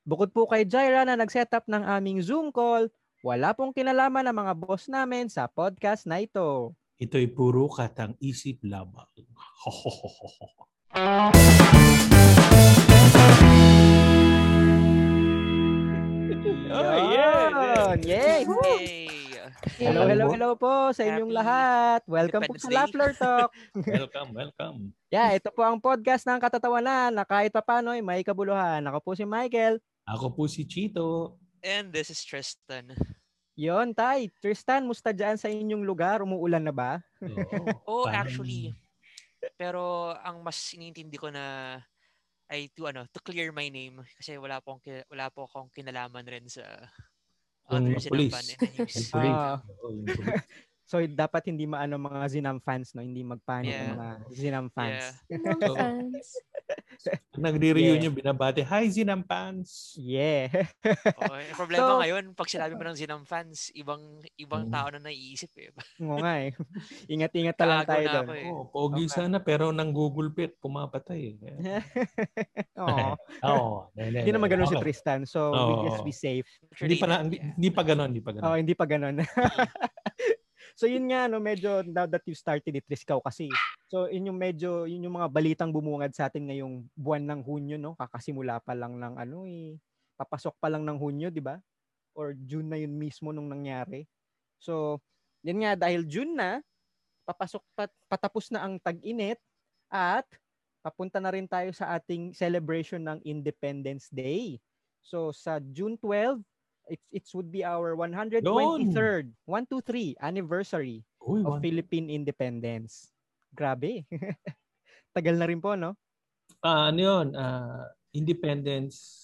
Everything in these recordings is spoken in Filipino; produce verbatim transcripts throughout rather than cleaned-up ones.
Bukod po kay Jaira na nag-setup ng aming Zoom call, wala pong kinalaman ng mga boss namin sa podcast na ito. Ito'y puro katang isip lamang. Oh, yeah. Yay! Yay! Hello, hello, hello po sa inyong Happy lahat. Welcome po Independence sa Day. Lafleur Talk. Welcome, welcome. Yeah, ito po ang podcast ng katatawanan na kahit papano ay may kabuluhan. Ako po si Michael. Ako po si Chito. And this is Tristan. Yon, Tay. Tristan, musta dyan sa inyong lugar? Umuulan na ba? Oo, Oh, parang- actually, pero ang mas inintindi ko na ay to ano, to clear my name kasi wala po akong ki- wala po akong kinalaman rin sa Yung other police. sinampan in the news. Yung police. Ah. Oo, yung police. So, dapat hindi maano mga Zinam fans, no? Hindi magpanik Yeah. ang mga Zinam fans. Yeah. So, fans. Pag nagre-reunion, binabati, hi Zinampans! Yeah. Oo, yung problema So- ngayon, pag sinabi mo ng Zinam fans, ibang ibang Mm. tao na naiisip eh. Oo nga eh. Ingat-ingat na lang Kaago tayo na doon. ako eh. Oh, pogi Okay. sana pero nang Google Pit, pumapatay. Oo. Oo. Hindi naman ganun si Okay. Tristan. So, Oo. we just be safe. Hindi pa, na, hindi, Yeah. hindi pa ganon, hindi pa Oh, ganon. hindi pa ganun. So, yun nga, no, medyo now that you started it, Tris, ikaw kasi. So, yun yung medyo, yun yung mga balitang bumungad sa atin ngayong buwan ng Hunyo, no? Kakasimula pa lang ng ano eh. Papasok pa lang ng Hunyo, di ba? Or June na yun mismo nung nangyari. So, yun nga, dahil June na, papasok, pat, patapos na ang tag-init at papunta na rin tayo sa ating celebration ng Independence Day. So, sa June twelfth, it, it would be our one hundred twenty-third, one two three anniversary Uy, of one- Philippine independence. Grabe. Tagal na rin po, no? Ah, ano yun? Ah, independence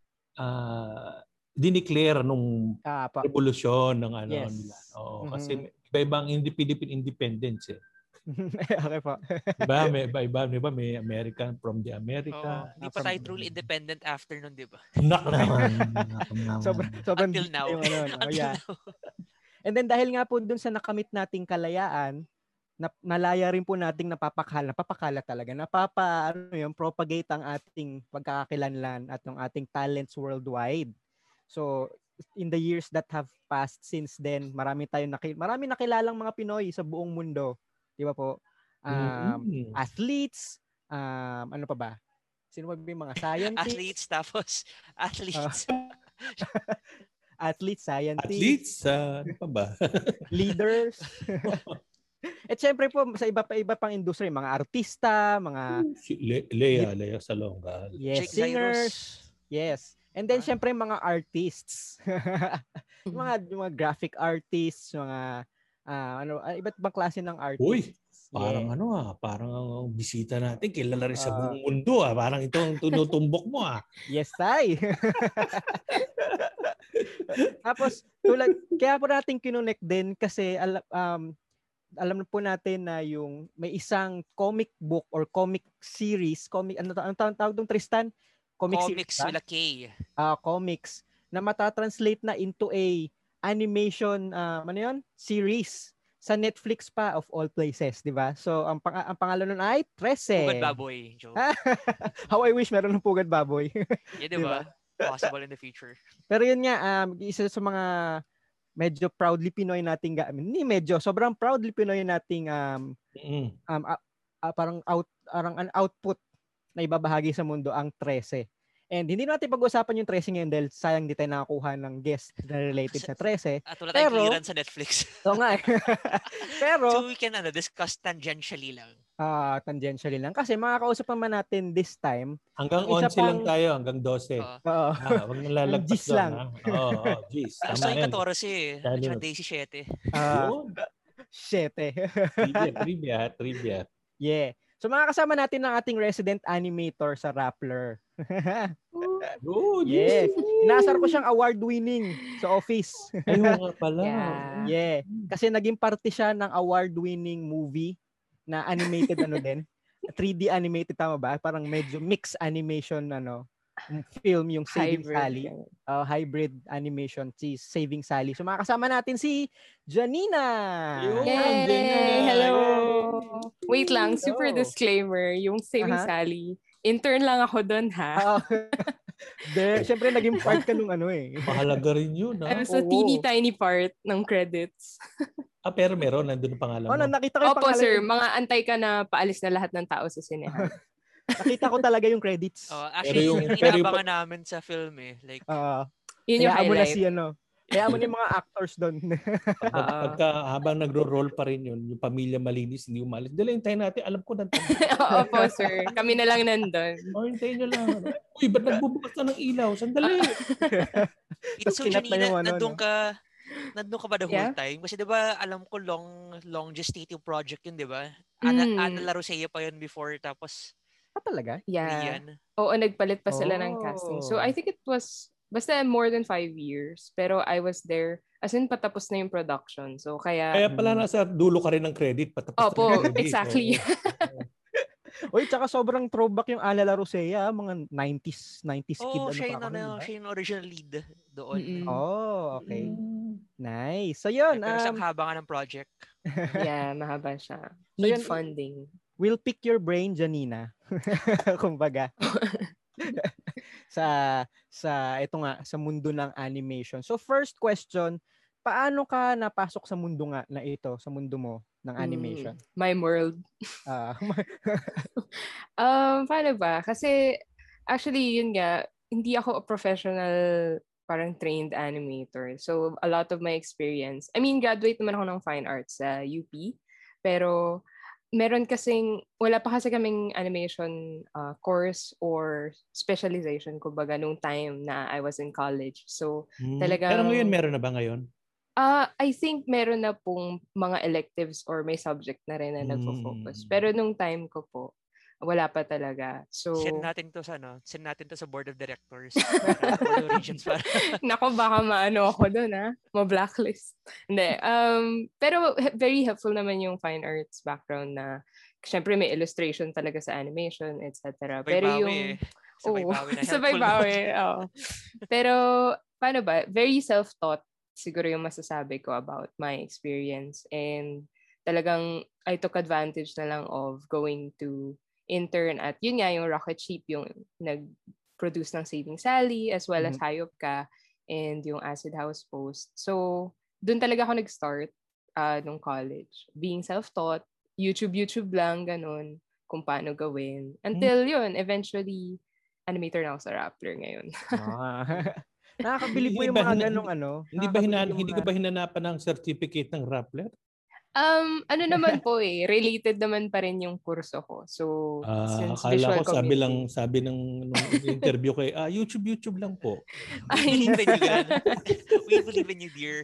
ah dineclare nung Ah, pa. revolusyon ng ano Yes. nila. Oo, Mhm. kasi iba-ibang hindi Philippine independence eh. Okay po. Diba? May iba-iba, di ba? May American from the Oo, America. hindi pa tayo truly independent after nun, di ba? Nak naman. Nak naman. Sobrang, sobrang Until deep now. yung ano, no? Until Yeah. now. And then dahil nga po dun sa nakamit nating kalayaan, na, nalaya rin po nating napapakala, napapakala talaga, napapa, ano yun, propagate ang ating pagkakakilanlan at ng ating talents worldwide. So, in the years that have passed since then, marami tayong naki, marami nakilalang mga Pinoy sa buong mundo. Di ba po? Um, Mm. Athletes, um, ano pa ba? Sino ba yung mga scientists? Athletes, tapos athletes. Athletes, scientists, Athletes, ah, ano pa ba? leaders. At syempre po, sa iba pa iba pang industry, mga artista, mga Si Le- Lea, Lea Salonga. yes, Jake singers. Zairos. Yes. And then Ah. syempre mga artists. Yung mga yung mga graphic artists, mga ah, ano, ah, iba't ibang klase ng artists. Uy, parang Yeah. ano ah, parang ang bisita natin kilala rin sa Ah. buong mundo ah. Parang ito ang tinutumbok mo ah. Yes, tay. Tapos tulad kaya po natin kinonect din kasi al- um alam po natin na yung may isang comic book or comic series, comic ano ang tawag tawag dong Tristan? Comic Comics series. ba? with a K. Ah, comics na matatranslate na into a animation um, ano yun? Series sa Netflix pa of all places, di ba? So ang pang ang pangalan nun ay thirteen. Pugad baboy, Joe. Ah, How I wish meron ng pugad baboy. Yeah, di ba? Possible in the future. Pero yun nga, um, isa sa mga medyo proudly Pinoy nating ga- hindi medyo, sobrang proudly Pinoy nating um, Mm. um ah, ah, parang out parang an output na ibabahagi sa mundo ang thirteen. And hindi natin pag-usapan yung thirteen ngayon dahil sayang di tayo nakakuha ng guest na related sa thirteen. At wala tayong Pero- clearance sa Netflix. So nga eh. Pero So we can ano, discuss tangentially lang. ah tangentially lang kasi makakausap naman natin this time. Hanggang Ang isa eleven lang pang- tayo, hanggang twelve. Oo. Oo. Ah, wag nang lalagpas Gis doon. lang. Ha? Oo, oh, jeez. Gusto Tama yung yan. fourteen eh. At Lalo. saka Daisy seven. Ah, Yun. shit eh. Trivia, trivia, trivia. Yeah. So makakasama natin ang ating resident animator sa Rappler. Good. Yes. Inasar ko siyang award-winning sa office. Ayun nga pala. Yeah. Yeah. Kasi naging parte siya ng award-winning movie na animated ano din. three D animated, tama ba? Parang medyo mixed animation ano film yung Saving Hybrid. Sally. Uh, hybrid animation, si Saving Sally. So makakasama natin si Janina. Yun. Yay! Janina. Hello! Yay! Wait lang, super Hello. disclaimer. Yung Saving Aha. Sally, intern lang ako doon ha. Oo. De, syempre naging part ka nung ano eh. Mahalaga rin yun, ha? I'm so Oo. teeny tiny part ng credits. Ah, pero meron, nandun ang pangalan Oh, mo. na, nakita ko yung Opo, pangalan. sir. Mga antay ka na paalis na lahat ng tao sa sinehan. Nakita ko talaga yung credits. Oh, Pero actually, yung- yung, yung pero yung inaabangan namin sa film eh. Like, Ah, Yun yung kaya mo na highlight. si ano. Kaya mo na yung mga actors doon. Pag, Oo. pagka habang nagro-roll pa rin yun, yung pamilya malinis, hindi umalis. Dali, hintayin natin. Alam ko na. Opo, sir. Kami na lang nandun. O, hintayin nyo lang. Uy, ba't nagbubukas na ng ilaw? Sandali. it's so kinat na Janina, yung ano, nandun no? ka, nandun ka ba the whole Yeah. time? Kasi diba, alam ko long, long gestative project yun, diba? Ana, Mm. Ana Larosea pa yun before, tapos Ah, talaga? Yeah. Rian. Oo, nagpalit pa sila ng casting. So, Oh. I think it was, basta more than five years. Pero I was there, as in patapos na yung production. So, kaya... Kaya pala nasa dulo ka rin ng credit. Patapos Opo, na yung credit. exactly. Oo. Uy, tsaka sobrang throwback yung Ana Larosea, mga nineties, nineties kid. Oh, ano siya pa yung, ako, ano, nun, diba? siya yung original lead doon. Mm-mm. Oh, okay. Mm. Nice. So yun, Pero sa um, haba nga ng project. Yeah, mahaba siya. So, Need yun- funding. we'll pick your brain, Janina. Kumbaga. sa sa ito nga sa mundo ng animation. So first question, paano ka napasok sa mundo nga na ito, sa mundo mo ng animation? Mm, my world. Ah, Um, paano ba? Kasi, actually, yun nga, hindi ako a professional, parang trained animator. So, a lot of my experience, I mean, graduate naman ako ng fine arts sa U P, pero meron kasing, wala pa kasi kaming animation uh, course or specialization, kumbaga, nung time na I was in college. So, Mm. talagang... Pero ngayon, meron na ba ngayon? Uh, I think meron na pong mga electives or may subject na rin na Mm. nagfo-focus. Pero nung time ko po, wala pa talaga. So, Send natin to sa ano, send natin to sa board of directors. Para, board of regents para. nako, baka maano ako doon, ha? Ma-blacklist. Hindi. Um, pero he- very helpful naman yung fine arts background na, syempre may illustration talaga sa animation, et cetera. Sabay Pero bawi yung... eh. Sabay Oo, bawi na sabay helpful bawi, naman. oo. Pero, paano ba? Very self-taught siguro yung masasabi ko about my experience. And talagang I took advantage na lang of going to intern at yun nga yung Rocket Ship, yung nag-produce ng Saving Sally as well as Mhm. Hayop Ka and yung Acid House Post. So, dun talaga ako nag-start uh, nung college. Being self-taught, YouTube, YouTube lang, ganun, kung paano gawin. Until yun, eventually, animator na ako sa Rappler ngayon. ah. Nakakabilib po Hindi yung ba mga hina- ganong ano. Hindi ba nakakabilib hinan yung hindi ko mga- ba hinanapan ng certificate ng Rappler? Um, ano naman po eh, related naman pa rin yung kurso ko. So, Ah, since akala visual ko sabi lang community. sabi ng nung interview ko, ah, YouTube YouTube lang po. We believe in you, ganun. We believe in you, dear.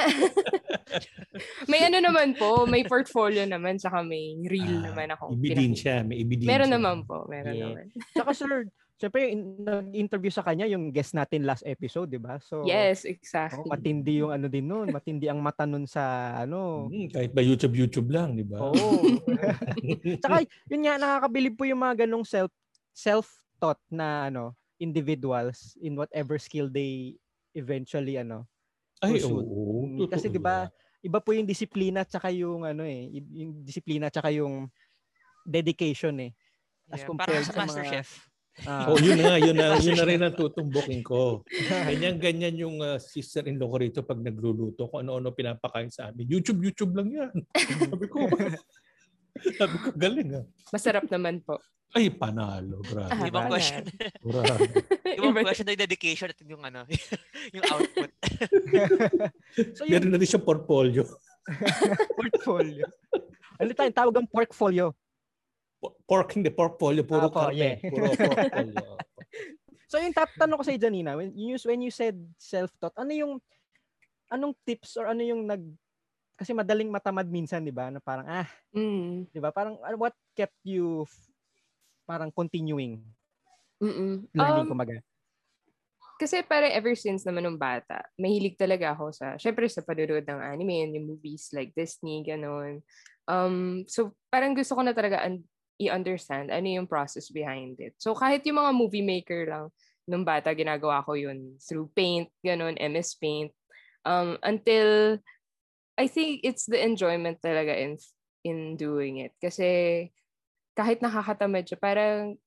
May ano naman po, may portfolio naman, saka may reel Ah, naman ako. ebidensya, may ebidensya. Meron naman po, meron Yeah. naman. Tsaka sir, syempre in- nag-interview sa kanya yung guest natin last episode, 'di ba? So Yes, oh, exactly. matindi yung ano din noon, matindi ang mata nun sa ano. Hmm, kahit ba YouTube YouTube lang, di ba? Oo. Tsaka yun nga nakakabilib po yung mga ganong self self-taught na ano individuals in whatever skill they eventually ano Ay, pursued. oo. Mm, Totoo Kasi 'di ba, yan. iba po yung disiplina tsaka yung ano eh, y- yung disiplina tsaka yung dedication eh. As Yeah, compared parang sa sa Master mga- Chef. Ah, Oh, yun na nga, yun na, yun na rin ang tutumbukin ko. Ganyan-ganyan yung uh, sister-in-law ko rito pag nagluluto, kung ano-ano pinapakain sa amin. YouTube, YouTube lang yan. Sabi ko, sabi ko, galing ah. Masarap naman po. Ay, panalo, grabe. Ah, Ibang banal. question. Grabe. Ibang Iba- question na yung dedication at yung ano, yung output. so yung Meron na rin siya portfolio. portfolio. Ano tayong tawag ang portfolio? Po- Pork, hindi, portfolio. Puro Ah, po, karne. yeah. Puro portfolio. So yung tap tanong ko sa Janina, when you when you said self-taught, ano yung anong tips or ano yung nag kasi madaling matamad minsan, 'di ba? Na parang ah, Mm. 'di ba? Parang ano, what kept you f- parang continuing Mm-mm. learning Um, kumaga? Kasi parang ever since naman nung bata, mahilig talaga ako sa, syempre sa panonood ng anime and yung movies like Disney, ganon. Um, so parang gusto ko na talaga un- i-understand ano yung process behind it. So kahit yung mga movie maker lang, nung bata, ginagawa ko yun through Paint, ganon, M S Paint. Um, until, I think it's the enjoyment talaga in in doing it. Kasi kahit nakakatamad siya, parang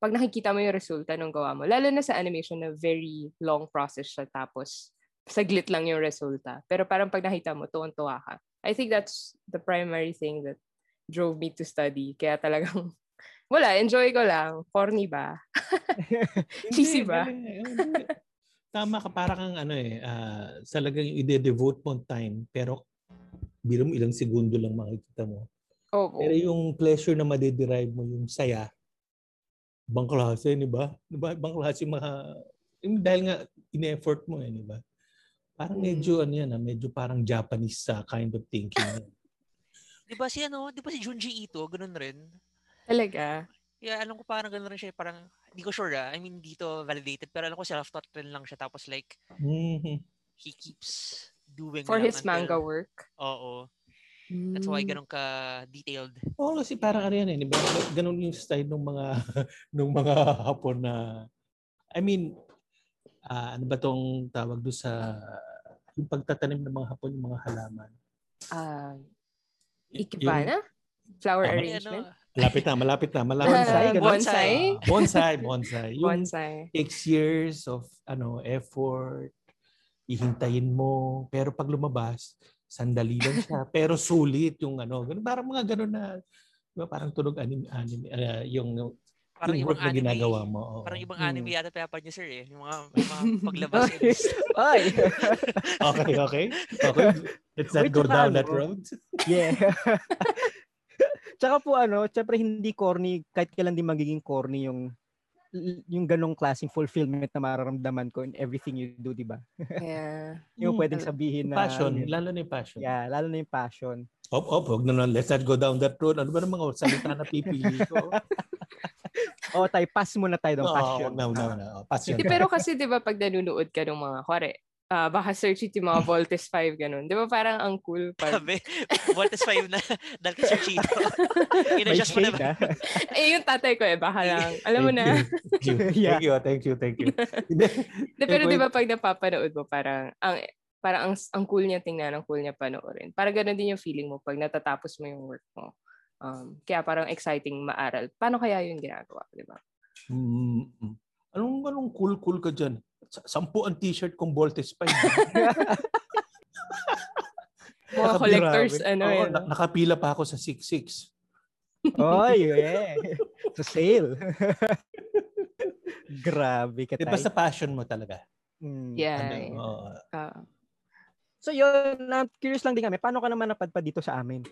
pag nakikita mo yung resulta ng gawa mo, lalo na sa animation na very long process siya tapos saglit lang yung resulta. Pero parang pag nakita mo, tuwan-tuwa ka. I think that's the primary thing that drove me to study. Kaya talagang, wala, enjoy ko lang. Corny ba? Cheesy ba? Hindi. Tama ka, para kang ano eh, uh, talagang ide-devote mo time, pero biro mo ilang segundo lang makikita mo. Oh, pero yung pleasure na madederive mo, yung saya, ibang klase, di ba? Di ba? Ibang klase mga, dahil nga in-effort mo eh, di ba? Parang medyo, mm. ano yan, medyo parang Japanese sa uh, kind of thinking. Di ba si ano, di ba si Junji Ito, ganun rin? Talaga? Yeah, alam ko parang ganun rin siya, parang, hindi ko sure ah. I mean, dito validated, pero alam ko self-taught rin lang siya. Tapos like, mm-hmm. he keeps doing for his until, manga work. Oo. That's why ganun ka detailed. Oo, kasi parang ano yan eh, di ba? Ganun yung style ng mga ng mga Hapon na, I mean, uh, ano ba tong tawag doon sa yung pagtatanim ng mga Hapon, yung mga halaman? Uh, Ikebana? Flower tama, arrangement? Ano, malapit na, malapit na. Malapit bonsai, na. Bonsai? Uh, bonsai, bonsai. Yung bonsai. takes years of ano effort, ihintayin mo, pero pag lumabas, sandali lang siya, pero sulit yung ano. Ganun, parang mga ganun na, diba, parang tunog anime, anime uh, yung, parang yung work na anime, ginagawa mo. Oo. Parang ibang hmm. anime yata pinapad niya, sir eh. Yung mga, yung mga paglabas. Ay! okay, okay. Okay. Let's not Wait, go down ano? that road. Yeah. Tsaka po ano, syempre hindi corny, kahit kailan din magiging corny yung yung ganong klaseng fulfillment na mararamdaman ko in everything you do, di ba? Yeah. Yung Hmm. pwedeng sabihin na Passion, lalo na yung passion. Yeah, lalo na yung passion. Op, op, wag na, let's not go down that road. Ano ba ng mga salita na pipili ko? Oh, tayo pass muna tayo ng passion. Oh, no, no, no. Passion. Di, pero kasi 'di ba pag nanunood ka ng mga kuwari, ah uh, baka search it yung mga Voltes five ganun. 'Di ba parang ang cool pag Sabi, Voltes five na dahil kay Sir Chito. I-adjust mo na ba? Eh yung tatay ko eh baka lang. Alam mo na. Thank you. Thank you. Thank you. Thank you. De, pero 'di ba pag napapanood mo parang ang parang ang, ang cool niya tingnan, ang cool niya panoorin. Parang ganoon din yung feeling mo pag natatapos mo yung work mo. Um, kaya parang exciting maaral. Paano kaya yun ginagawa, 'di ba? Mm-hmm. Anong anong cool-cool ka dyan? Sampu ang t-shirt kong Voltes five. Mga collectors, ano oh, yun. Na- nakapila pa ako sa six six. Oy, yeah. Sa sale. Grabe ka tayo. Basta passion mo talaga. Mm. Yeah. Ano, yeah. oh. Uh, so yun, na curious lang din kami, paano ka naman napadpad dito sa amin?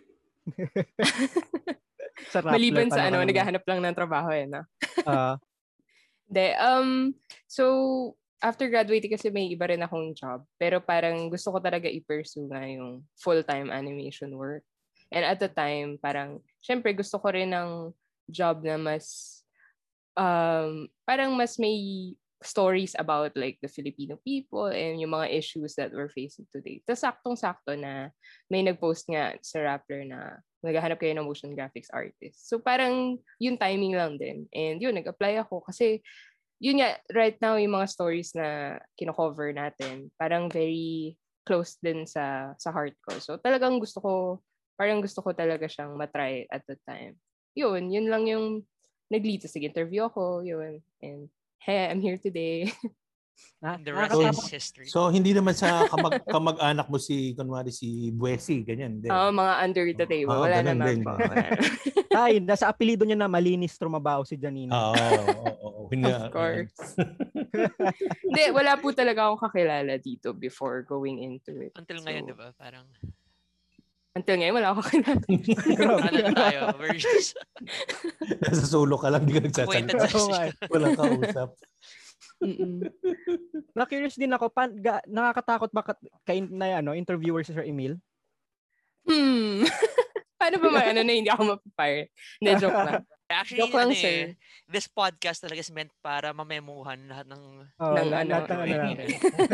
Sa Rappler, maliban sa ano, naman? naghahanap lang ng trabaho eh, no? uh, De, um, so, after graduating kasi may iba rin akong job. Pero parang gusto ko talaga i-pursue nga yung full-time animation work. And at the time, parang, syempre gusto ko rin ng job na mas, um, parang mas may stories about like the Filipino people and yung mga issues that we're facing today. Tapos saktong-sakto na may nag-post nga sa Rappler na naghahanap kayo ng motion graphics artist. So parang yung timing lang din. And yun, nag-apply ako kasi yun nga, right now yung mga stories na kino-cover natin, parang very close din sa sa heart ko. So talagang gusto ko, parang gusto ko talaga siyang matry at the time. Yun, yun lang yung nag-lead. Sa interview ako, yun. And hey, I'm here today. And the rest so, is history. So, hindi naman sa kamag, kamag-anak mo si, kunwari si Buesi, ganyan. Oo, uh, mga under the table. Oh, wala naman po. Ay, nasa apelido niya na malinis trumabaho si Janina. Oo. Oh, oh, oh, of course. Hindi, wala po talaga akong kakilala dito before going into it. Until so, ngayon, di ba? Parang... Until ngayon, wala akong kakilala. Ano na tayo? We're just... Nasa solo ka lang, di ka nagsasalita. Walang kausap. Na-curious din ako, pan, ga, nakakatakot ba ka, kain na ano, interviewer si Sir Emil? Hmm. Paano ba may ano na hindi ako mapapire? Hindi, joke lang. Actually, joke lang, ano, sir. Eh, this podcast talaga is meant para mamemuhan lahat ng... Oh, ng lahat, ano. lahat ng ano namin.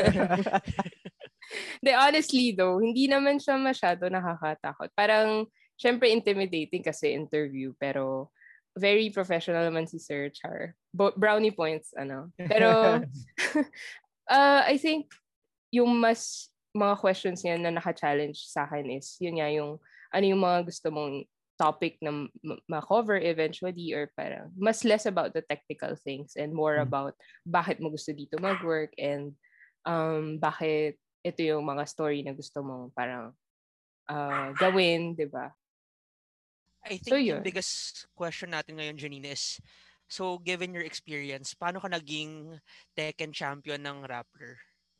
De, honestly though, hindi naman siya masyado nakakatakot. Parang, syempre intimidating kasi interview, pero very professional naman si Sir Char. Bo- brownie points, ano. Pero, uh, I think, yung mas, mga questions niya na naka-challenge sa akin is, yun nga, yung, ano yung mga gusto mong topic na ma- ma-cover eventually, or parang mas less about the technical things and more Mm. about bakit mo gusto dito mag-work and um, bakit ito yung mga story na gusto mo parang uh, gawin, di ba? I So, think yung yun. biggest question natin ngayon, Janine, is, so given your experience, paano ka naging Tekken champion ng Rappler?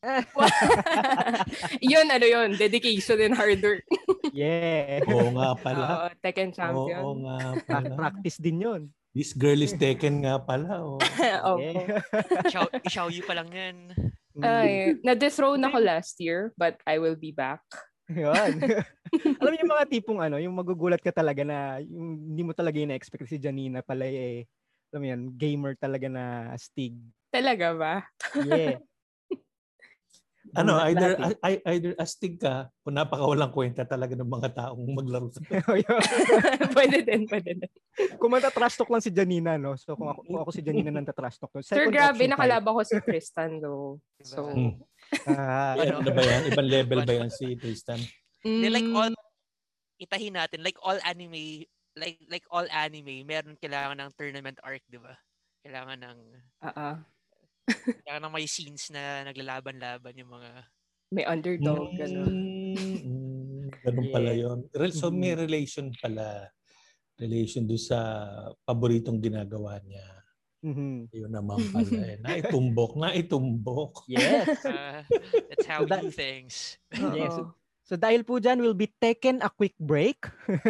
Yun, ano yun, dedication and hard work. Yeah. Oo nga pala. Oo, Tekken champion. Oo nga Pra- pala. Practice din yun. This girl is taken nga pala. Oh. Opo. Yeah. Ishaw, ishaw you pa lang yan. Ay, na-dethrone Ito ako yung- last year, but I will be back. Yun. Alam mo yung mga tipong ano, yung magugulat ka talaga na yung hindi mo talaga ina-expect si Janina pala eh, alam mo yan, gamer talaga na astig. Talaga ba? Yeah. Ano, Lahat- either lahat eh. I- either astig ka o napakawalang kwenta talaga ng mga taong maglaro sa Yun. Pwede din, pwede din. Kung mata-trash talk lang si Janina, no? So kung ako, kung ako si Janina nang ta-trash talk. No? Sir, Second grabe, option tayo. nakalaba ko si Tristan though. So, Hmm. Ah, Ano ba yan? Ibang level ba yan si Tristan? They like mm, all, itahin natin, like all anime, like like all anime, meron kailangan ng tournament arc, di ba? Kailangan ng, ah, ah. kailangan ng may scenes na naglalaban-laban yung mga, May underdog, gano'n. Mm, mm, ganun pala Yeah. yun. Rel- So may relation pala. Relation doon sa paboritong ginagawa niya. mhm. Yun naman pala eh. Naitumbok, naitumbok. Yes. uh, that's how So we that- do things. Yes. Oo. So dahil po dyan, we'll be taking a quick break.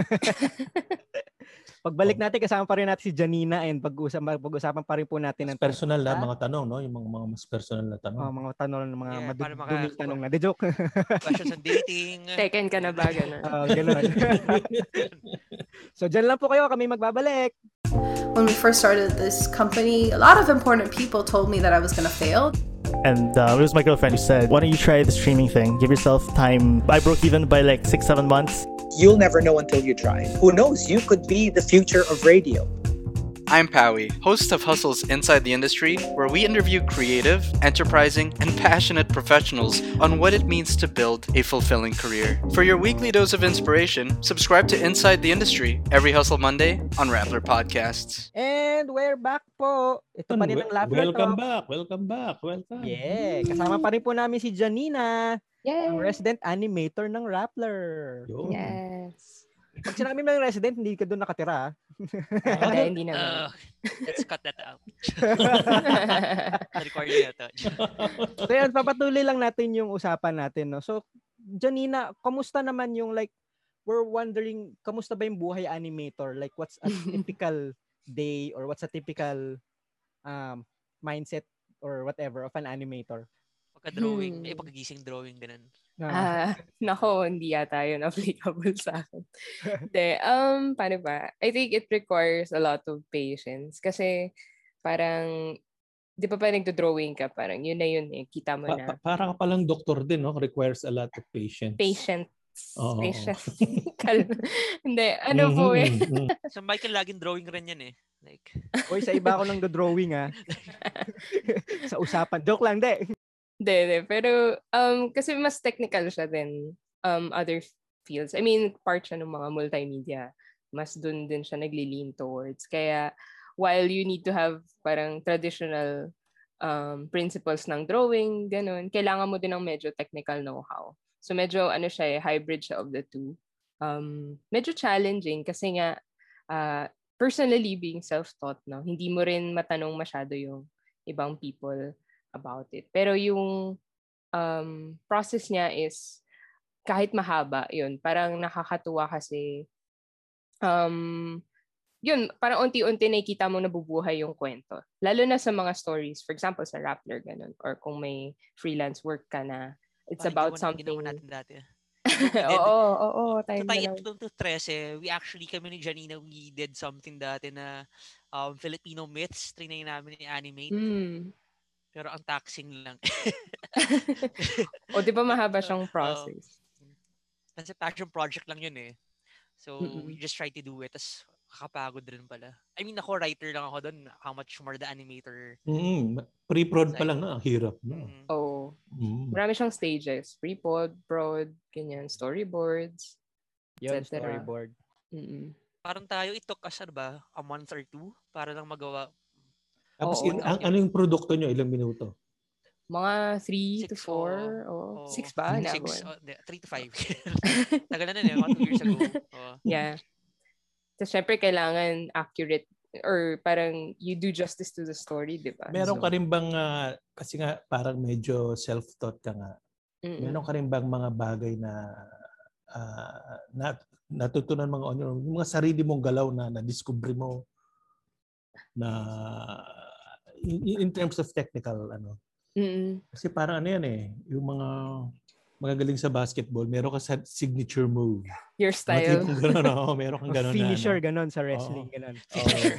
Pagbalik natin, kasama pa rin natin si Janina and pag-usapan, pag-usapan pa rin po natin Mas ng personal na tungkol sa- mga tanong, no? Yung mga, mga mas personal na tanong. Oh, mga tanong, mga Yeah, para maka- maduduming tanong na. De joke. Questions on dating. Tekken ka na ba, gano'n? Oh, ganun. So dyan lang po kayo, kami magbabalik. When we first started this company, a lot of important people told me that I was going to fail. And uh, it was my girlfriend who said, why don't you try the streaming thing? Give yourself time. I broke even by like six, seven months. You'll never know until you try. Who knows? You could be the future of radio. I'm Powie, host of Hustle's Inside the Industry, where we interview creative, enterprising, and passionate professionals on what it means to build a fulfilling career. For your weekly dose of inspiration, subscribe to Inside the Industry every Hustle Monday on Rappler Podcasts. And we're back po. Ito pa rin ang Rappler Welcome Talk. back. Welcome back. Welcome. Yeah. Kasama pa rin po namin si Janina, Yay! ang resident animator ng Rappler. Yun. Yes. Pag sinabi mo ng resident, hindi ka doon nakatira. Ah, hindi, hindi naman. Uh, let's cut that out. Recording na to. So yan, papatuloy lang natin yung usapan natin. No? So, Janina, kamusta naman yung like, we're wondering, kamusta ba yung buhay animator? Like, what's a typical day or what's a typical um, mindset or whatever of an animator? Pagka-drawing, Hmm. eh, pagkagising drawing, ganun. Ah, nako, hindi yata yun applicable sa akin. Hindi, um, paano ba? I think it requires a lot of patience. Kasi, parang, di pa pa nagdo-drawing ka, parang yun na yun eh, kita mo Pa- na. pa- para ka palang doktor din, no? Requires a lot of patience. Patience. Oo. Patience. Kalma. Hindi, ano po Mhm, eh. mhm. So Michael, laging drawing rin yan eh. Like, Oy, sa iba ako nang do-drawing ah. Sa usapan. Joke lang, de. Hindi, hindi. Pero, um, kasi mas technical siya than um, other fields. I mean, part siya ng mga multimedia. Mas dun din siya nagli-lean towards. Kaya, while you need to have parang traditional um, principles ng drawing, ganun, kailangan mo din ng medyo technical know-how. So, medyo, ano siya eh, hybrid siya of the two. Um, medyo challenging kasi nga, uh, personally being self-taught, no, hindi mo rin matanong masyado yung ibang people about it. Pero yung um, process niya is kahit mahaba, yun, parang nakakatuwa kasi um, yun, parang unti-unti nakikita mo nabubuhay yung kwento. Lalo na sa mga stories, for example, sa Rappler, ganun, or kung may freelance work ka na, it's parang about ginawa- something. ginawa natin dati. Oo, oo, oo, tayo So tayo, dalawa. itong to thirteen, we actually, kami ni Janina, we did something dati na um, Filipino myths, trinay namin i-animate. Hmm. Pero ang taxing lang. O, di ba mahaba siyang Oo. process? Kasi passion project lang yun eh. So, Mm-mm. we just try to do it. Tapos, kakapagod rin pala. I mean, ako, writer lang ako doon. How much more the animator. Mhm. Pre-prod pa lang na, ang hirap na. Mm. Oo. Mhm. Marami siyang stages. Pre-pod, prod, ganyan, storyboards. Yun, et cetera. storyboard. Mm-mm. Parang tayo, it took us, ano ba, a month or two para lang magawa. Tapos, Oo. in, ang, ano yung produkto nyo? Ilang minuto? Mga three to Six, four. oo. Oh, Oo. six ba? Hmm. Six, Nabon. oh, hindi, three to five. Tagal na na eh, mga two years ago. Oo. Yeah. Tapos syempre kailangan accurate or parang you do justice to the story, di ba? Meron So, ka rin bang, ah, kasi nga parang medyo self-taught ka nga, mm-mm. meron ka rin bang mga bagay na ah, na natutunan mga ano, yung mga sarili mong galaw na na-discover mo na in, in terms of technical ano? Mm-mm. Kasi parang ano yan eh, yung mga magagaling sa basketball, meron ka sa signature move. Your Mga style. tipong gano'n, oh, meron kang gano'n na. Finisher, ano. ganon sa wrestling, Oo. ganon. Oo.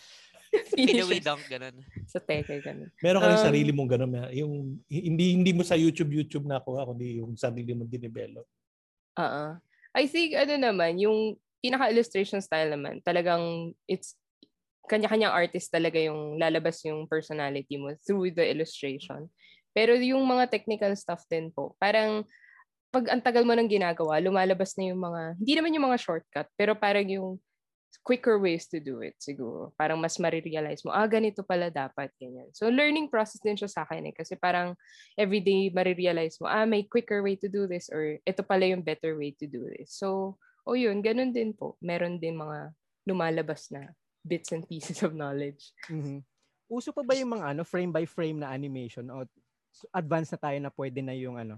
Pinaway dunk, ganun. Sa teke, ganun. Meron ka rin Um, sarili mong gano'n na yung hindi hindi mo sa YouTube YouTube nakuha kundi yung sarili mong dinevelop. Oo. I think ano naman, yung pinaka-illustration style naman, talagang it's kanya-kanyang artist talaga yung lalabas yung personality mo through the illustration. Pero yung mga technical stuff din po, parang pag ang tagal mo nang ginagawa, lumalabas na yung mga, hindi naman yung mga shortcut, pero parang yung quicker ways to do it siguro. Parang mas marirealize mo, ah, ganito pala dapat, ganyan. So, learning process din siya sa akin eh. Kasi parang everyday marirealize mo, ah, may quicker way to do this or ito pala yung better way to do this. So, o oh yun, ganun din po. Meron din mga lumalabas na bits and pieces of knowledge. Mm-hmm. Uso pa ba yung mga ano frame by frame na animation o advanced na tayo na pwede na yung ano?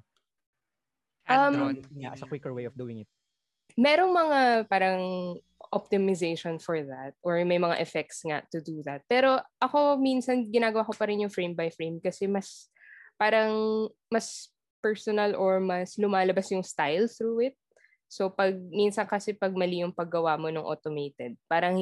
Hand-drawn. Um, yeah, as a quicker way of doing it. Merong mga parang optimization for that or may mga effects nga to do that. Pero ako minsan ginagawa ko pa rin yung frame by frame kasi mas parang mas personal or mas lumalabas yung style through it. So pag minsan kasi pag mali yung paggawa mo ng automated, parang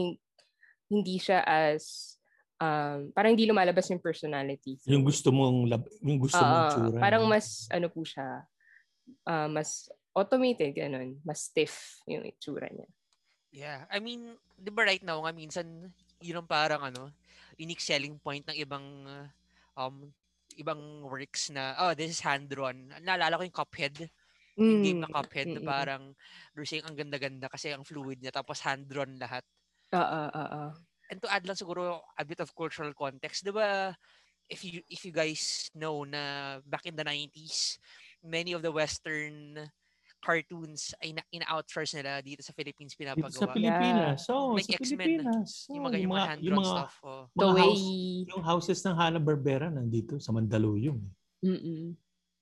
hindi siya as um, parang hindi lumalabas yung personality. Yung gusto mong lab- yung gusto mong Uh, tsura. parang no? mas ano po siya uh, mas automated ganun, mas stiff yung itsura niya. Yeah. I mean, di ba right now nga minsan yun ang parang ano, unique selling point ng ibang uh, um ibang works na oh, this is hand-drawn. Naalala ko yung Cuphead. Yung game na Cuphead na Mm-mm. parang they're saying ang ganda-ganda kasi ang fluid niya tapos hand-drawn lahat. Oo, oo. And to add lang siguro a bit of cultural context, di ba, if you if you guys know na back in the nineties, many of the Western cartoons ay na, in-outsource nila dito sa Philippines Dito sa pinapagawa. Pilipinas. So, Like sa X-Men. Pilipinas. So, Yung mga, yung mga hand-drawn stuff. Oh. mga Toei. house, yung houses ng Hanna-Barbera nandito sa Mandaluyong. Mm-mm.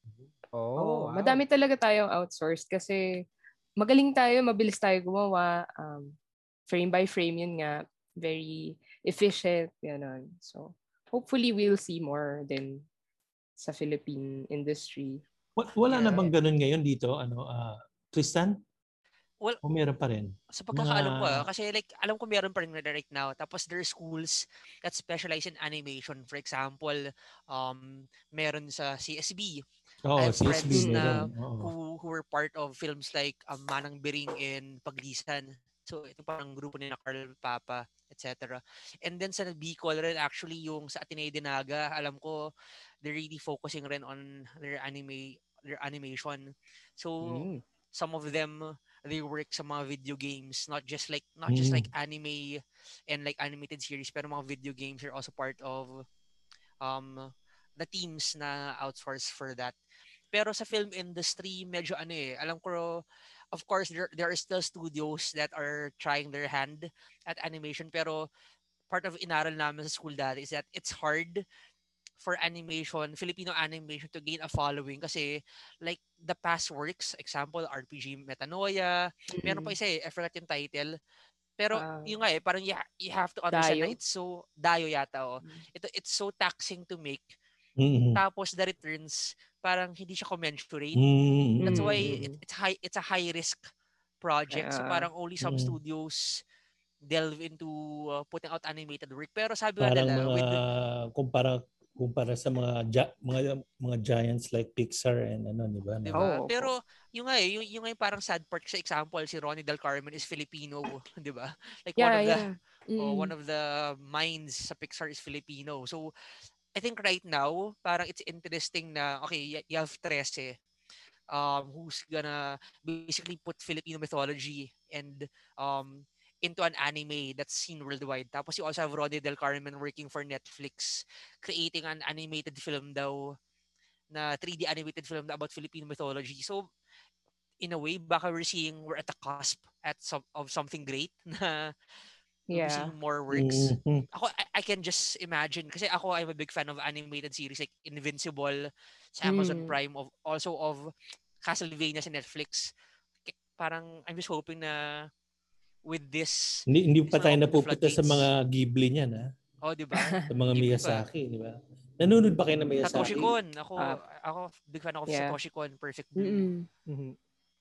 Oh, Oh, wow. madami talaga tayong outsourced kasi magaling tayo, mabilis tayo gumawa. Um, frame by frame yun nga. Very efficient. Ganon. So, hopefully we'll see more din sa Philippine industry. Wa- Wala Yeah. na bang ganun ngayon dito? Ano, ah, Tristan? Well, O meron pa rin? sa pagkakaalam ko ah, Mga- kasi like alam ko meron pa rin right now. Tapos there are schools that specialize in animation. For example, um meron sa C S B. Oo, I have C S B friends na meron. Oo. who who were part of films like um, Manang Biring in Paglisan. So ito parang grupo ni na Carl Papa, et cetera. And then sa Bicol rin actually yung sa Ateneo de Naga, alam ko they're really focusing rin on their anime their animation. So Mm. some of them they work sa mga video games, not just like not just Mm. like anime and like animated series, pero mga video games are also part of um the teams na outsource for that. Pero sa film industry, medyo ano eh, alam ko, of course, there, there are still studios that are trying their hand at animation, pero part of inaral namin sa school dati is that it's hard for animation, Filipino animation to gain a following kasi like the past works, example, R P G Metanoia, meron pa isa eh, I forgot yung title. Pero Ah. yung nga eh, parang you, you have to understand Dayo? na it's so, Dayo yata oh. Mm. Ito, it's so taxing to make. Mhm. Tapos the returns, parang hindi siya commensurate. Mhm. That's why Mm. it, it's high it's a high risk project. So Ah. parang only some Mm. studios delve into uh, putting out animated work. Pero sabi nga Parang nila mga with kumpara kumpara sa mga gi- mga mga giants like Pixar and ano, di ba? di No? ba? Oo, Pero yung nga eh, yung, yung nga yung parang sad part sa example si Ronnie Del Carmen is Filipino, di ba? Like one Yeah, of the yeah. oh, Mm. one of the minds sa Pixar is Filipino. So I think right now, parang it's interesting na okay, y- you have Trece um who's gonna basically put Filipino mythology and um into an anime that's seen worldwide. Tapos you also have Ronnie Del Carmen working for Netflix, creating an animated film daw, na three D animated film na about Filipino mythology. So, in a way, baka we're seeing, we're at the cusp at some, of something great na we'll be Yeah. seeing more works. Mhm. Ako, I, I can just imagine, kasi ako, I'm a big fan of animated series like Invincible sa Amazon Mm. Prime, of also of Castlevania sa Netflix. K- Parang, I'm just hoping na with this, Hindi, hindi this pa will tayo open the napupunta sa floodgates. mga Ghibli niyan, ha? Oh, di ba? Sa mga Ghibli pa. Miyazaki, di ba? Nanonood ba kayo ng Satoshi Miyazaki? Kon. Ako, Ah. ako, big fan ako of Yeah. Satoshi Kon. Perfect Blue. Mm-mm. Mhm.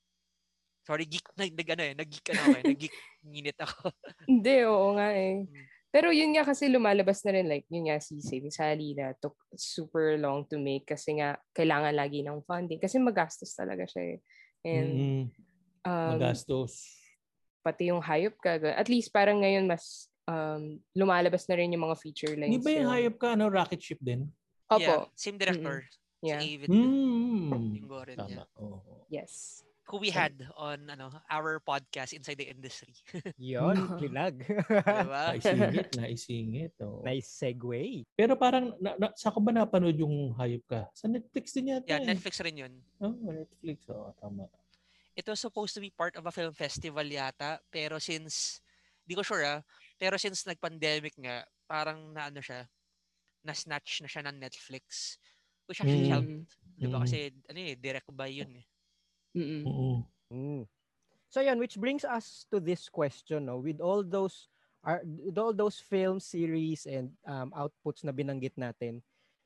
Sorry, geek, nag, nag, ano eh, nag-geek ano ako eh, nag-geek nginit ako. Hindi, oo nga eh. Mm. Pero yun nga kasi lumalabas na rin, like, yun nga si Saving Sally na took super long to make kasi nga kailangan lagi ng funding kasi magastos talaga siya eh. And Mm, um, magastos. pati yung hayop ka, at least parang ngayon mas um, lumalabas na rin yung mga feature Di lengths. ba yung yun. hayop ka, ano, rocket ship din? Yeah, Opo. same director. Yeah. Si Avid. Mm. Yung Goren Tama. niya. Oo. Yes. Who we had on ano our podcast Inside the Industry. Yon, plinag. Diba? Naisingit, naisingit. Oo. Nice segue. Pero parang, na, na, sa ko ba napanood yung hayop ka? Sa Netflix din yata Yeah, eh. Netflix rin yun. Oh, Netflix. Oo, tama. It was supposed to be part of a film festival yata, pero since, di ko sure ah, pero since nag-pandemic nga, parang na ano siya, na-snatch na siya ng Netflix. Which actually Mm. helped. Diba? Mm. Kasi, ano eh, direct buy yun eh. Mm-mm. Oo. Mm. So yan, which brings us to this question, no? With all those are with all those film series and um, outputs na binanggit natin,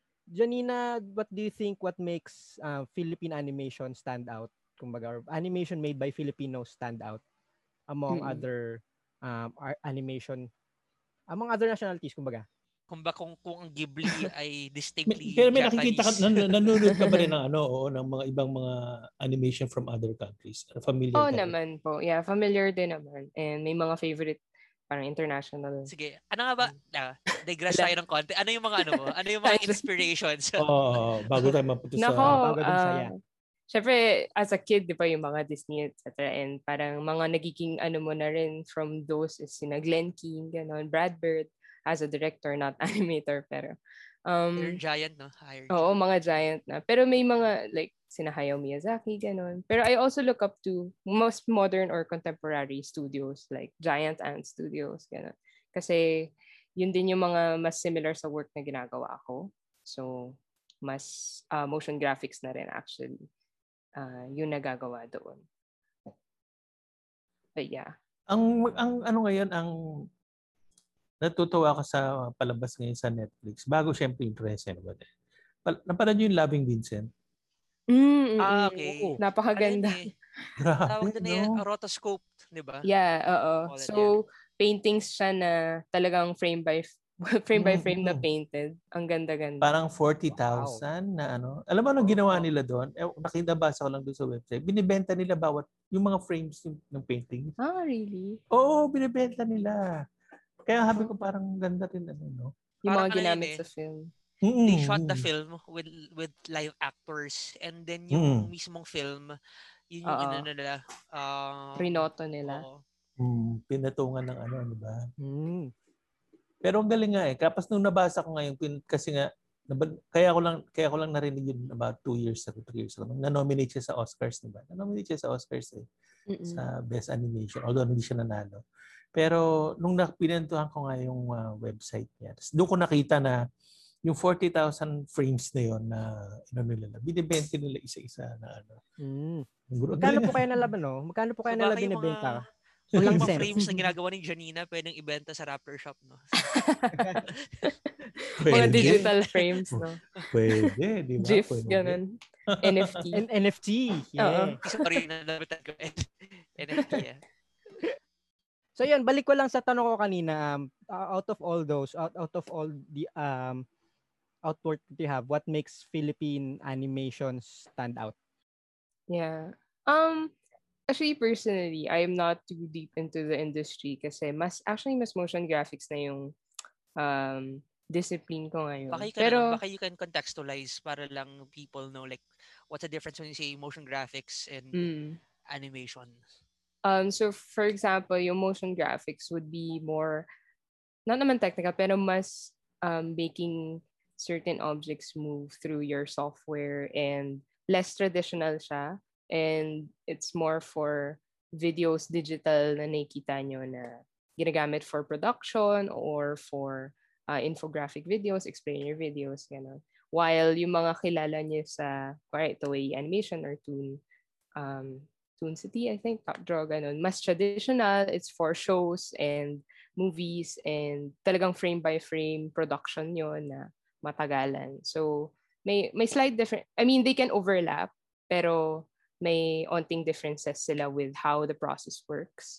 Janina, what do you think what makes uh, Philippine animation stand out? Kumbaga, or animation made by Filipinos stand out among Mm-mm. other um, ar- animation among other nationalities, kumbaga. Kung ba kung, kung ang Ghibli ay May, distinctly pero may Japanese. nakikita ka, nan, nanonood ka ba rin ng ano, oo, ng mga ibang mga animation from other countries? Familiar Oo ka rin? naman po. Yeah, familiar din naman. And may mga favorite parang international. Sige, ano nga ba? Ah, digress tayo ng konti. Ano yung mga ano mo? Ano yung mga inspirations? Oo, bago tayo mapunta sa... Nako, bago dun ah, saya. syempre, as a kid, di ba, yung mga Disney, et cetera. And parang mga nagiging ano mo na rin from those is sina Glenn King, gano'n, Brad Bird, as a director, not animator, pero... Um, Iron Giant, no? Iron oo, Giant. mga giant na. Pero may mga, like, sina Hayao Miyazaki, gano'n. Pero I also look up to most modern or contemporary studios, like Giant Ant Studios, gano'n. Kasi, yun din yung mga mas similar sa work na ginagawa ko. So, mas uh, motion graphics na rin actually. Uh, yung nagagawa doon. But yeah. Ang, ang ano ngayon, ang natutuwa ako sa palabas ngayon sa Netflix. Bago syempre yung Tresen. Pal- napanood niyo yung Loving Vincent? Mm, Ah, mm, okay. mm. Napakaganda. Ano yun eh? Grabe, Tawag doon na no? eh, rotoscope, di ba? Yeah, oo. All that, So, paintings siya na talagang frame by frame by frame na Mm-mm. painted. Ang ganda-ganda. Parang forty thousand na ano. Alam mo anong ginawa nila doon? Eh, nakita basa ko lang doon sa website. Binibenta nila bawat yung mga frames yung, ng painting. Ah, really? Oo, binibenta nila. Kaya sabi ko parang ganda rin ano, no? Yung Parang mga ano ginamit yun eh. sa film. Mm-mm. They shot the film with with live actors and then yung Mm. mismong film, yun yung Oo. inano nila. Uh, Rinoto nila. oo. Mm, pinatungan ng ano, di ba? Mm. Pero ang galing nga eh. Kapag nung nabasa ko ngayon, pin- kasi nga, nab- kaya ko lang kaya ko lang narinig yun about two years ago, three years ago. Na-nominate siya sa Oscars, di ba? Na-nominate siya sa Oscars eh. Mm-mm. Sa Best Animation. Although hindi siya nanalo. Pero nung pinantuhan ko nga yung uh, website niya, doon ko nakita na yung forty thousand frames na yun na ano nila, binibenta nila isa-isa na ano. Mm. Ang Magkano galing po nga. kaya nalaban, no? Magkano po kaya So, nila baka yung binibenta? mga, Walang yung mga sense. frames na ginagawa ni Janina pwedeng ibenta sa Rapper Shop, no? Mga Pwede. digital frames, no? Pwede, di ba? GIF, Pwede. ganun. N F T. N- NFT. Yeah. Sorry na nabitan ko. N F T, yeah. So yan, balik ko lang sa tanong ko kanina, um, out of all those, out, out of all the um output that you have, what makes Philippine animations stand out? Yeah. Um, actually, personally, I am not too deep into the industry kasi mas, actually, mas motion graphics na yung um, discipline ko ngayon. Baka you, can, Pero, baka you can contextualize para lang people know like what's the difference when you say motion graphics and mm, animation. Um, so for example, yung motion graphics would be more, not naman technical, pero mas um, making certain objects move through your software and less traditional siya. And it's more for videos, digital na nakikita nyo na ginagamit for production or for uh, infographic videos, explainer videos, gano'n. While yung mga kilala nyo sa, right, Toei Animation or Toon, um, Toon City, I think, Top Draw, gano'n. Mas traditional, it's for shows and movies and talagang frame by frame production yun na matagalan. So, may may slight different, I mean, they can overlap, pero may onting differences sila with how the process works.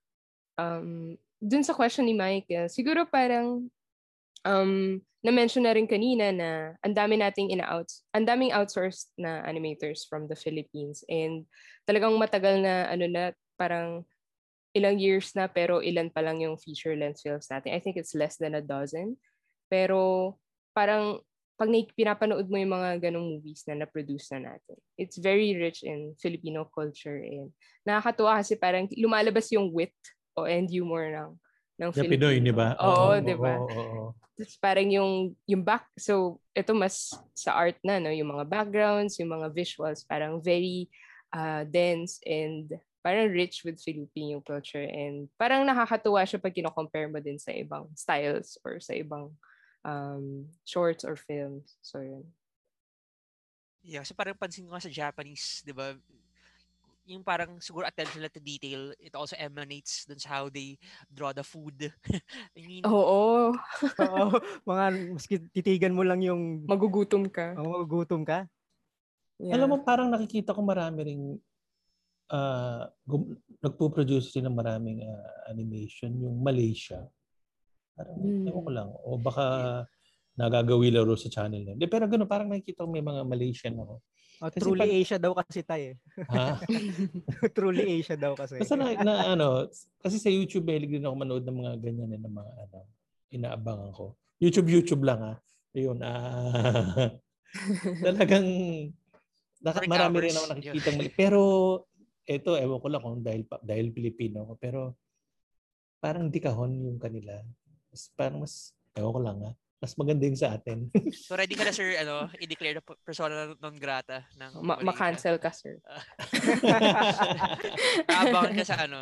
Um, dun sa question ni Mike, uh, siguro parang um, na-mention na rin kanina na ang dami nating ina-outs, ang daming outsourced na animators from the Philippines and talagang matagal na ano na parang ilang years na pero ilan pa lang yung feature length films natin. I think it's less than a dozen. Pero parang pag pinapanood mo yung mga ganong movies na na-produce na natin, it's very rich in Filipino culture and nakakatuwa kasi parang lumalabas yung wit o and humor ng ng Filipino. Pinoy, di ba? Oo, oh, di ba? Oh, oh, oh. It's parang yung yung back, so ito mas sa art na, no, yung mga backgrounds, yung mga visuals, parang very uh, dense and parang rich with Filipino culture and parang nakakatuwa siya pag kino-compare mo din sa ibang styles or sa ibang um, shorts or films. So, yun. Yeah, so parang pansin ko nga sa Japanese, di ba, yung parang siguro attention to detail, it also emanates dun sa how they draw the food. I mean, oo. Oo, mga maski titigan mo lang yung magugutom ka. Oh, magugutom ka. Yeah. Alam mo, parang nakikita ko marami ring uh, gum- nagpo-produce rin ng maraming uh, animation, yung Malaysia. Parang, mm. ewan ko lang. O baka nagagawi laro sa channel na. Pero gano'n, parang nakikita ko may mga Malaysian ako. Oh, truly pag, Asia daw kasi tayo eh. Ha? Truly Asia daw kasi. Basta na, na ano, kasi sa YouTube mahilig din ako manood ng mga ganyan eh, ng mga ano, inaabangan ko. YouTube, YouTube lang ha. Ayun, ah. Talagang naka, marami rin ako nakikita mali. Pero eto, ewan ko lang kung dahil, dahil Pilipino ako. Pero parang di kahon yung kanila. Mas, parang mas, ewan ko lang ha. Mas maganda yung sa atin. So ready ka na sir, ano, i-declare na persona non grata ng Ma- ma-cancel ka sir. Abangan ka sa ano.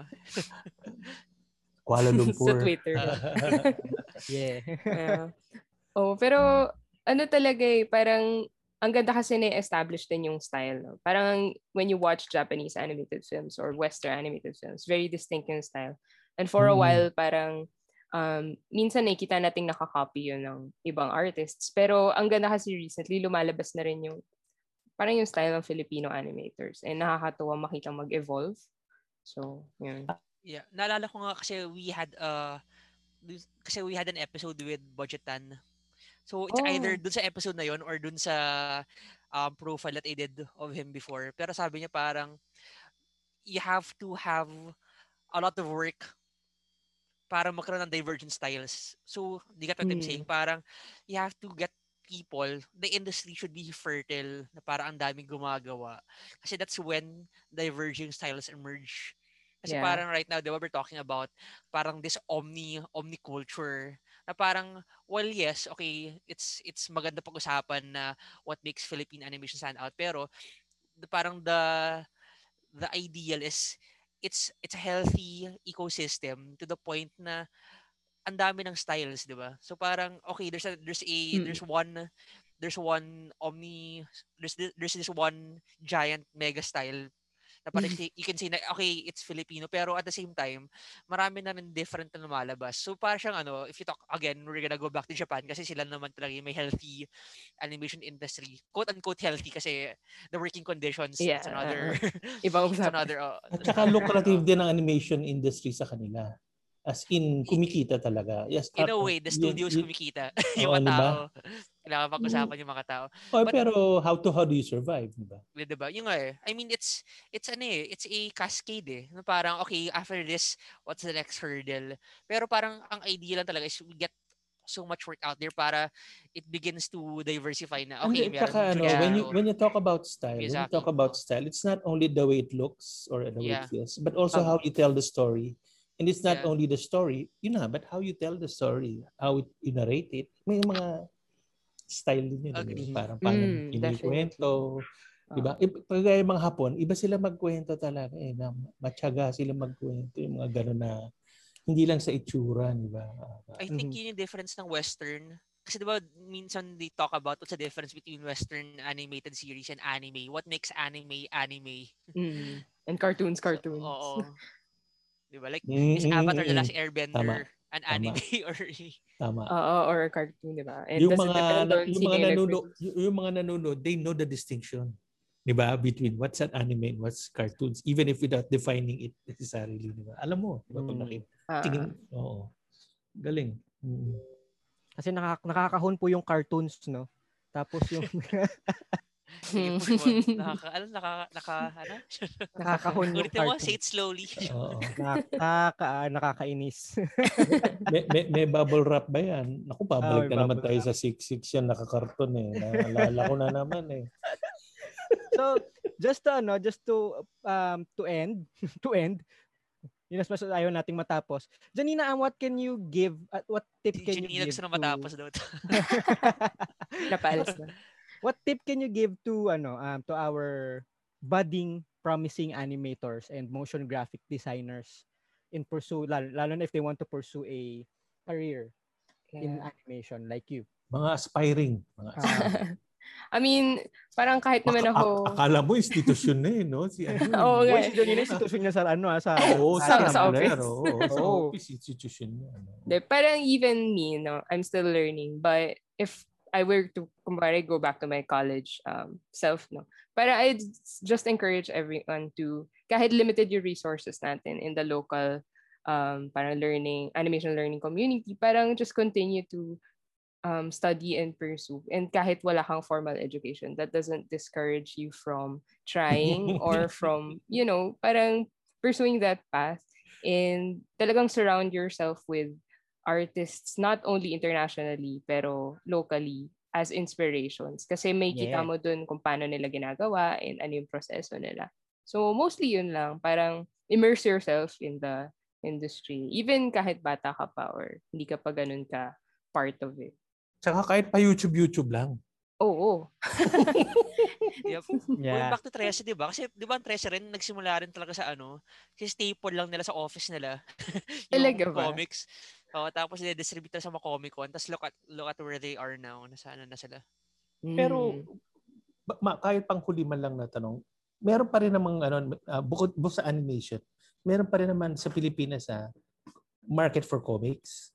Kuala Lumpur. Sa Twitter. Uh, yeah. uh, oh, pero ano talaga eh, parang ang ganda kasi na-establish din yung style. No? Parang when you watch Japanese animated films or Western animated films, very distinct yung style. And for a mm. while, parang Um, minsan nakikita nating nakakopy yun ng ibang artists. Pero ang ganda kasi recently, lumalabas na rin yung parang yung style ng Filipino animators. And nakakatuwa makita mag-evolve. So, yun. Yeah. Naalala ko nga kasi we had uh, kasi we had an episode with Budgetan. So, it's oh. either dun sa episode na yun or dun sa um, profile that I did of him before. Pero sabi niya parang you have to have a lot of work para magkaroon ng divergent styles. So, di ka what I'm saying, parang you have to get people, the industry should be fertile na parang ang daming gumagawa. Kasi that's when diverging styles emerge. Kasi yeah. parang right now, di ba, we're talking about parang this omni, omni culture na parang, well, yes, okay, it's it's maganda pag-usapan na what makes Philippine animation stand out. Pero, the, parang the the ideal is it's it's a healthy ecosystem to the point na ang dami ng styles, 'di ba? So parang okay, there's a there's a mm. there's one there's one omni there's there's this one giant mega style na parang you can say na okay, it's Filipino pero at the same time, marami na rin different na lumalabas. So parang siyang ano, if you talk again, we're gonna go back to Japan kasi sila naman talaga may healthy animation industry. Quote unquote healthy kasi the working conditions yeah, it's another uh, ibang it's another uh, at saka lucrative din ang animation industry sa kanila. As in, kumikita talaga. Yes, in a way, the studios y- y- kumikita. yung oh, mga diba? tao. Kailangan pag-usapan yung mga tao. Oh, But, pero how to how do you survive, di ba? Di ba? Yung nga eh. I mean, it's it's ano eh, it's a cascade eh. Parang, okay, after this, what's the next hurdle? Pero parang, ang idea lang talaga is we get so much work out there para it begins to diversify na. And Okay, then, meron tsaka, ano, Junji when you Ito, when you talk about style, when you Miyazaki. talk about style, it's not only the way it looks or the way Yeah. it feels, but also Um, how you tell the story. And it's not Yeah. only the story, you know, but how you tell the story, how it, you narrate it. May mga style din yun. Agree. Eh. Parang paano Mm, kinikwento. Diba? I- Pagkaya yung mga Hapon, iba sila magkwento talaga. Eh, na matyaga sila magkwento. Yung mga gano'n na hindi lang sa itsura. Diba? I think yun yung difference ng Western. Kasi diba, minsan they talk about what's the difference between Western animated series and anime. What makes anime anime? Mm. And cartoons, cartoons. So, oo. Diba? Like, Mm, is mm, Avatar mm, The mm. Last Airbender Tama. an Tama. anime or... Tama. Oo, or a cartoon, di ba? And Yung does it mga depend on yung sino mga yung nanonood, nag-produce? yung, yung mga nanonood, they know the distinction. 'Di ba? Between what's an anime and what's cartoons, even if without defining it necessarily, 'di ba? Alam mo, 'di ba, pag Mm. nakita. Ah. Tingin, oo. Galing. Mm. Kasi nakaka- nakakahon po yung cartoons, no? Tapos yung Sige, push mo. Nakaka, ano, naka, naka, ano? nakakahon yung Ulitin mo, say cartoons. it slowly. Oo. Nakaka, nakakainis. may, may, may bubble wrap ba yan? Naku, Ah, pabalik may na naman bubble tayo sa six six yan, nakakarton eh. Naalala ko na naman eh. So, just to ano, just to um to end, to end. Yun as mas ayaw nating matapos. Janina, um, what can you give at what tip can you Janina give gusto na to matapos daw. Napalis na. What tip can you give to ano um to our budding promising animators and motion graphic designers in pursue lalo, lalo na if they want to pursue a career in Yeah. animation like you? Mga aspiring. Mga aspiring. I mean, parang kahit naman Ak- ako... ak- akala mo institusyon na eh, no? Si, ano, Oo nga. Uy, si Janina institution niya sa ano ah, sa Oo, Sa- sa, sa office. office. Oo, sa Oo. office, institution niya. Ano. De, parang even me, no, I'm still learning. But if I were to, kumpare, go back to my college um, self, no, parang I'd just encourage everyone to, kahit limited yung resources natin in the local um, parang learning, animation learning community, parang just continue to um, study and pursue. And kahit wala kang formal education, that doesn't discourage you from trying or from, you know, parang pursuing that path. And talagang surround yourself with artists, not only internationally, pero locally as inspirations. Kasi may kita Yeah. mo dun kung paano nila ginagawa and ano yung proseso nila. So mostly yun lang, parang immerse yourself in the industry. Even kahit bata ka pa or hindi ka pa ganun ka part of it. Tsaka kahit pa YouTube, YouTube lang. Oo. Yep. Going Yeah. back to Trece, di ba? Kasi di ba ang Trece rin, nagsimula rin talaga sa ano, kasi staple lang nila sa office nila. yung Talaga ba? comics. Oo, tapos nila-distribute sa mga Comic-Con. Tapos look at, look at where they are now. Nasa ano na sila. Pero Mm. ba- ma, kahit pang huli man lang na tanong, meron pa rin namang ano, uh, bukod, bukod sa animation, meron pa rin naman sa Pilipinas sa market for comics.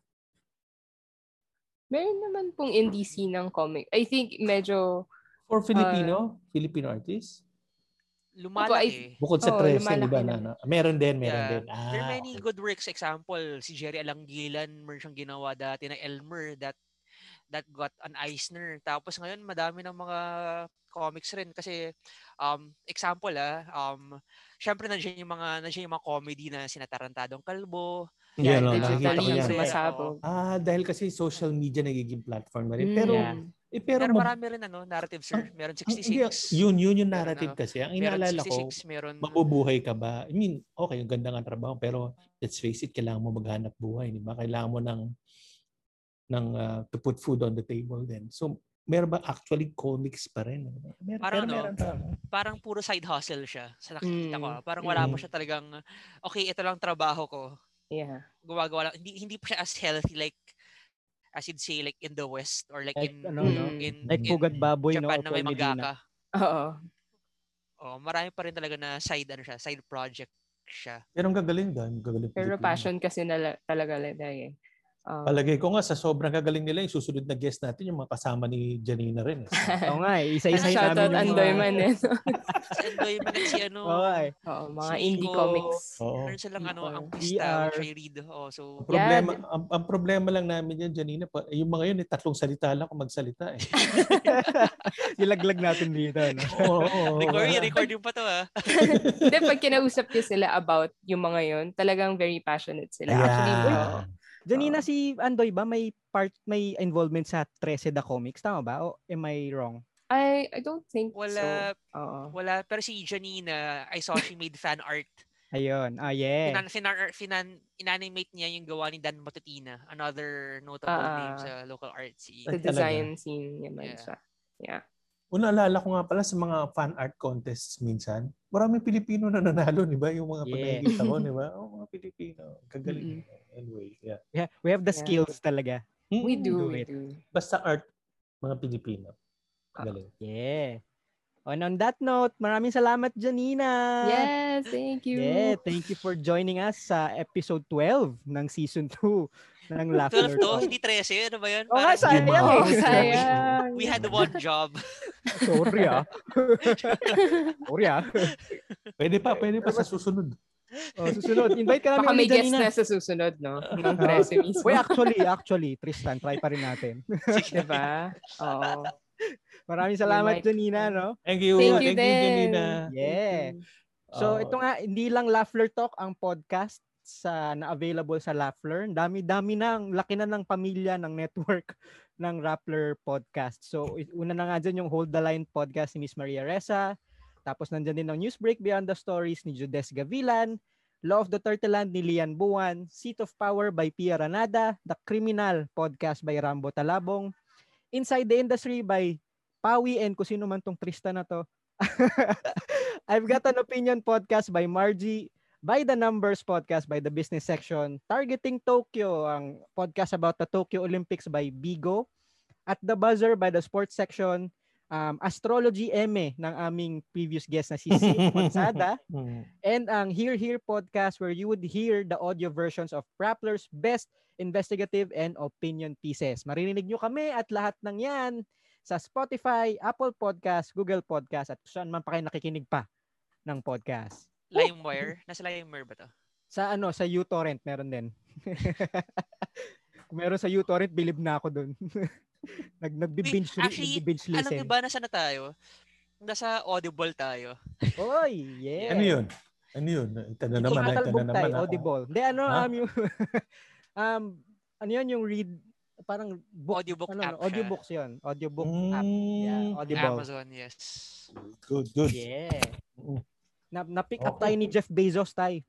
Meron naman pong indie scene ng comic. I think medyo For Filipino, Filipino artists. Lumalaki. Bukod sa Oo, Trece, lumalaki di ba? na. Na, na, meron din, meron Yeah. din. Ah, There are many okay. good works. Example, si Jerry Alanggilan, meron siyang ginawa dati na Elmer that that got an Eisner. Tapos ngayon, madami ng mga comics rin kasi um example ah um syempre nandiyan yung mga nandiyan yung mga comedy na sina Tarantadong Kalbo. Yan, Yeah, no, digital nakikita ko yung yan. sumasabog. Ah, dahil kasi social media nagiging platform na rin. Mm. Pero, Yeah. eh, pero, Pero mo- marami rin ano, narrative sir. Meron ang- sixty-six. hindi, yun, yun yung Meron, narrative ano, kasi. Ang meron inaalala ko, sixty-six, meron mabubuhay ka ba? I mean, okay, yung ganda nga trabaho, pero let's face it, kailangan mo maghanap buhay, di ba? Kailangan mo ng, ng uh, to put food on the table din. So, meron ba actually comics pa rin? Meron, Parang pero ano, meron pa. parang puro side hustle siya sa nakikita ko. Mm. ah. Parang wala pa Mm. siya talagang, okay, ito lang trabaho ko. Yeah. Gumagawa lang. Hindi, hindi pa siya as healthy like, as you'd say, like in the West or like, Like in, ano no? Mm. in, Like in Pugad Baboy no, Japan or na may Paul Medina. mangaka. Oo. Oh, marami pa rin talaga na side, ano siya, side project siya. Pero ang gagaling doon. Gagaling Pero Pilipino. passion kasi nala, talaga nila eh. Um, Palagay ko nga sa sobrang gagaling nila, yung susunod na guest natin, yung mga kasama ni Janina rin. Eh. Oo nga, eh, isa-isa Shoutout namin yung Andoy mga- man eh. Si Andoy man at si ano, Oo nga, eh. Oo, mga Si indie Nico. comics. Oo. meron silang ano, Or ang V pista, R. which I read. Oh, so, Ang problema, Yeah, ang, ang problema lang namin yan, Janina, pa, yung mga yun, eh, tatlong salita lang kung magsalita. Eh. Ilaglag natin dito. No? Oo, oo, record, wala. record yung pa to ah. Hindi, pag kinausap niyo sila about yung mga yon, talagang very passionate sila. Ayan. Actually, oo. Janina, Oo. si Andoy ba may part, may involvement sa thirteen the Comics? Tama ba? O am I wrong? I I don't think Wala, so. Oo. wala. Pero si Janina, I saw she made fan art. Ayun. Ah, yeah. Finan, finan, finan, inanimate niya yung gawa ni Dan Matutina, another notable Ah, name ah. sa local art scene. The Ay, talaga? design scene naman Yeah. siya. Yeah. Una, naalala ko nga pala sa mga fan art contests minsan, maraming Pilipino na nanalo, di ba? Yung mga pag Yeah. nakikita ko, di ba? Oh, mga Pilipino. Kagaling. Mm-mm. Anyway, yeah. Yeah, we have the Yeah. skills talaga. We Mm, do, do we it. do. Basta art, mga Pilipino. Kagaling. Yeah. And on that note, maraming salamat, Janina. Yes, thank you. Yeah, thank you for joining us sa episode twelve ng season two ng Laughter twelve to, Talk. hindi thirteen. Ano ba yun? Oo nga, Parang sayang Wow. eh. Oh, sayang. we had one job. Sorry ah. Sorry ah. Pwede pa, pwede pa sa susunod. Oh, susunod, invite ka namin Baka may ulit, guest Janina. na sa susunod, no? Ng thirteen mismo. Wait, actually, actually, Tristan, try pa rin natin. Diba? Oo. Maraming salamat, might- Janina, no? Thank you. Thank you Thank you, din. Janina. Yeah. Thank you. So, Oo. ito nga, hindi lang Laughler Talk ang podcast sa na-available sa Laughler. Dami-dami na, ang laki na ng pamilya ng network ng Rappler Podcast. So, i- una na nga dyan yung Hold the Line podcast ni Miss Maria Ressa. Tapos nandyan din ang Newsbreak Beyond the Stories ni Judes Gavilan. Law of the Turtleland ni Lian Buwan. Seat of Power by Pia Ranada. The Criminal podcast by Rambo Talabong. Inside the Industry by Pawi and kung sino man tong Tristan na to. I've Got an Opinion podcast by Margie. By the Numbers podcast by the Business Section. Targeting Tokyo, ang podcast about the Tokyo Olympics by Bigo. At the Buzzer by the Sports Section. Um, Astrology Eme ng aming previous guest na si Sid Gonzaga. Mm. And ang Here Here podcast where you would hear the audio versions of Rappler's best investigative and opinion pieces. Maririnig nyo kami at lahat ng yan sa Spotify, Apple Podcast, Google Podcast at saan man pa kayo nakikinig pa ng podcast. LimeWire. Nasa LimeWire ba to? Sa ano, sa uTorrent meron din. Kung meron sa uTorrent, bilib na ako dun. Nag nagbi-binge Wait, actually, nagbi-binge alam listen. niyo ba nasa na tayo? Nasa Audible tayo. Oy, yeah. Ano yun? Ano yun? Ito na naman. Ito na Tumatalbog naman. tayo, ah. Audible. Hindi, ano, Ha? um, yung, um, ano yun, yung read, parang book, Audiobook ano, app ano, audiobooks yun. Audiobook app. Yeah, Mm. Audible. Amazon, yes. Good, good. Yeah. Mm. Na, na-pick up Okay. tayo ni Jeff Bezos tayo.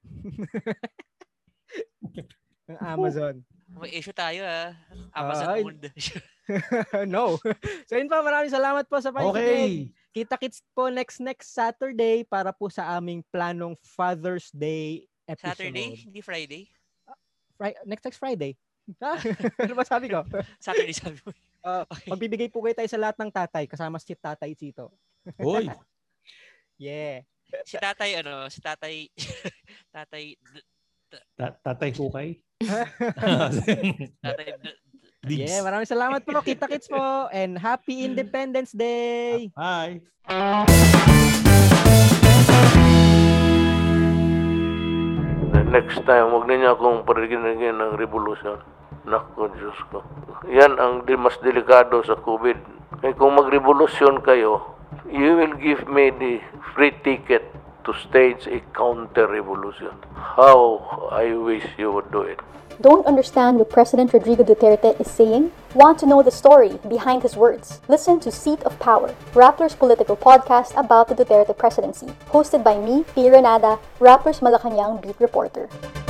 Ng Amazon. May issue tayo ah. Amazon Ay. owned. No. So yun pa, maraming salamat po sa pakikinig. Okay. Kita-kits po next next Saturday para po sa aming planong Father's Day episode. Saturday, hindi Friday. Fri- next next Friday. Ha? Ano ba sabi ko? Saturday sabi mo. Uh, magbibigay po kayo tayo sa lahat ng tatay kasama si Tatay Chito. Hoy. Yeah. Si tatay ano, si tatay tatay Ta- Tatay Hukay. tatay Diggs. Yeah, maraming salamat po. Kita-kits po and happy Independence Day. Bye. Next time, huwag niya akong pariginigin ng revolusyon. Naku, Diyos ko. Yan ang di- mas delikado sa COVID. Kaya kung magrevolusyon kayo, you will give me the free ticket to stage a counter-revolution. How I wish you would do it. Don't understand what President Rodrigo Duterte is saying? Want to know the story behind his words? Listen to Seat of Power, Rappler's political podcast about the Duterte presidency, hosted by me, P. Renada, Rappler's Malacanang beat reporter.